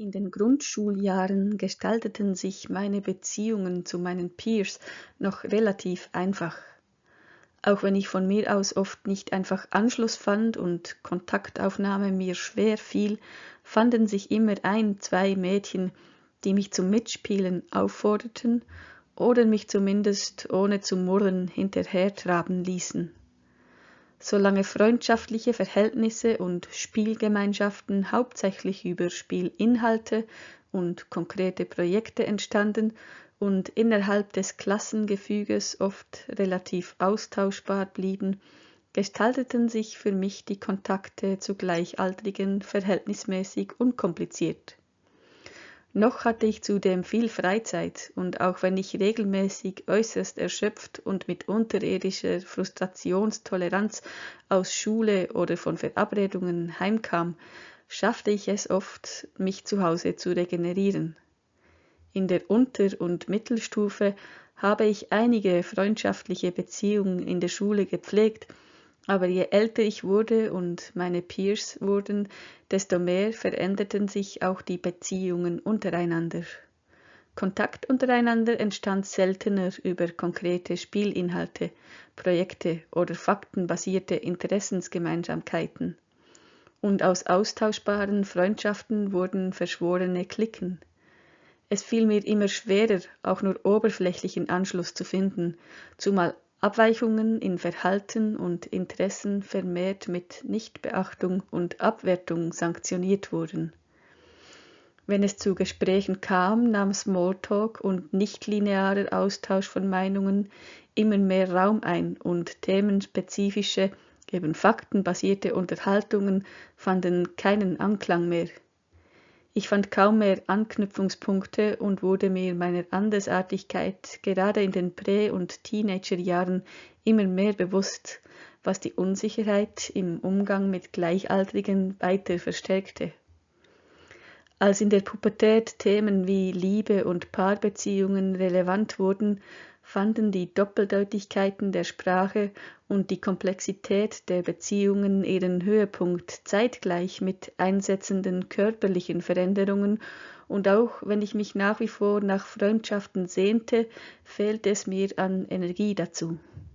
In den Grundschuljahren gestalteten sich meine Beziehungen zu meinen Peers noch relativ einfach. Auch wenn ich von mir aus oft nicht einfach Anschluss fand und Kontaktaufnahme mir schwer fiel, fanden sich immer ein, zwei Mädchen, die mich zum Mitspielen aufforderten oder mich zumindest ohne zu murren hinterhertraben ließen. Solange freundschaftliche Verhältnisse und Spielgemeinschaften hauptsächlich über Spielinhalte und konkrete Projekte entstanden und innerhalb des Klassengefüges oft relativ austauschbar blieben, gestalteten sich für mich die Kontakte zu Gleichaltrigen verhältnismäßig unkompliziert. Noch hatte ich zudem viel Freizeit, und auch wenn ich regelmäßig äußerst erschöpft und mit unterirdischer Frustrationstoleranz aus Schule oder von Verabredungen heimkam, schaffte ich es oft, mich zu Hause zu regenerieren. In der Unter- und Mittelstufe habe ich einige freundschaftliche Beziehungen in der Schule gepflegt, aber je älter ich wurde und meine Peers wurden, desto mehr veränderten sich auch die Beziehungen untereinander. Kontakt untereinander entstand seltener über konkrete Spielinhalte, Projekte oder faktenbasierte Interessensgemeinsamkeiten. Und aus austauschbaren Freundschaften wurden verschworene Cliquen. Es fiel mir immer schwerer, auch nur oberflächlichen Anschluss zu finden, zumal Abweichungen in Verhalten und Interessen vermehrt mit Nichtbeachtung und Abwertung sanktioniert wurden. Wenn es zu Gesprächen kam, nahm Smalltalk und nichtlinearer Austausch von Meinungen immer mehr Raum ein und themenspezifische, eben faktenbasierte Unterhaltungen fanden keinen Anklang mehr. Ich fand kaum mehr Anknüpfungspunkte und wurde mir meiner Andersartigkeit gerade in den Prä- und Teenagerjahren immer mehr bewusst, was die Unsicherheit im Umgang mit Gleichaltrigen weiter verstärkte. Als in der Pubertät Themen wie Liebe und Paarbeziehungen relevant wurden, fanden die Doppeldeutigkeiten der Sprache und die Komplexität der Beziehungen ihren Höhepunkt zeitgleich mit einsetzenden körperlichen Veränderungen, und auch wenn ich mich nach wie vor nach Freundschaften sehnte, fehlte es mir an Energie dazu.